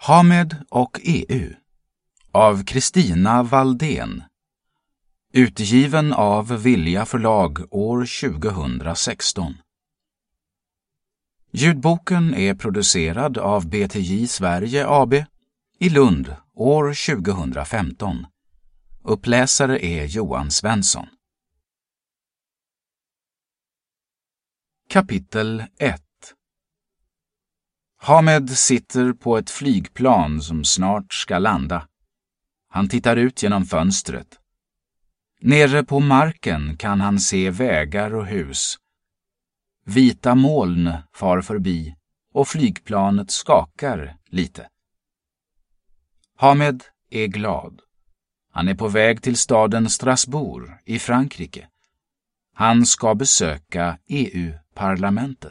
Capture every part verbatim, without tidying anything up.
Hamed och E U av Kristina Valdén, utgiven av Vilja förlag år tjugohundrasexton. Ljudboken är producerad av B T J Sverige A B i Lund år tjugohundrafemton. Uppläsare är Johan Svensson. Kapitel ett. Hamed sitter på ett flygplan som snart ska landa. Han tittar ut genom fönstret. Nere på marken kan han se vägar och hus. Vita moln far förbi och flygplanet skakar lite. Hamed är glad. Han är på väg till staden Strasbourg i Frankrike. Han ska besöka E U-parlamentet.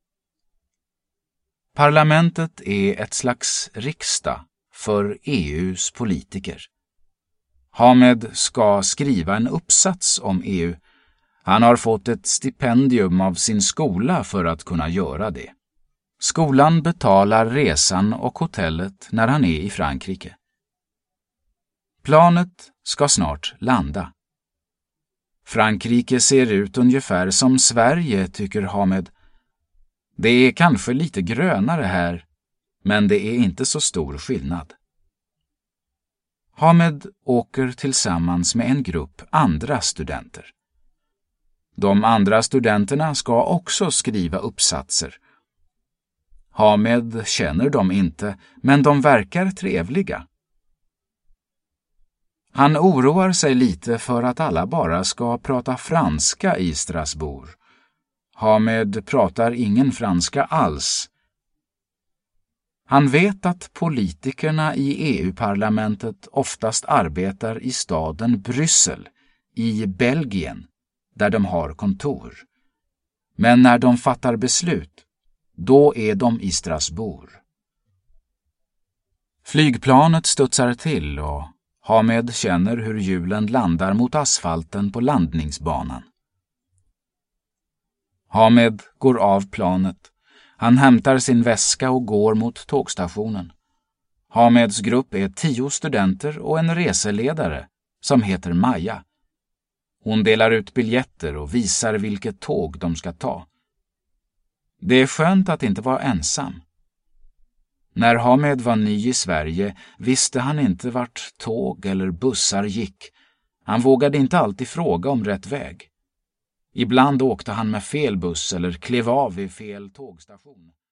Parlamentet är ett slags riksdag för E U:s politiker. Hamed ska skriva en uppsats om E U. Han har fått ett stipendium av sin skola för att kunna göra det. Skolan betalar resan och hotellet när han är i Frankrike. Planet ska snart landa. Frankrike ser ut ungefär som Sverige, tycker Hamed. Det är kanske lite grönare här, men det är inte så stor skillnad. Hamed åker tillsammans med en grupp andra studenter. De andra studenterna ska också skriva uppsatser. Hamed känner dem inte, men de verkar trevliga. Han oroar sig lite för att alla bara ska prata franska i Strasbourg. Hamed pratar ingen franska alls. Han vet att politikerna i E U-parlamentet oftast arbetar i staden Bryssel, i Belgien, där de har kontor. Men när de fattar beslut, då är de i Strasbourg. Flygplanet studsar till och Hamed känner hur hjulen landar mot asfalten på landningsbanan. Hamed går av planet. Han hämtar sin väska och går mot tågstationen. Hameds grupp är tio studenter och en reseledare som heter Maja. Hon delar ut biljetter och visar vilket tåg de ska ta. Det är skönt att inte vara ensam. När Hamed var ny i Sverige visste han inte vart tåg eller bussar gick. Han vågade inte alltid fråga om rätt väg. Ibland åkte han med fel buss eller klev av vid fel tågstation.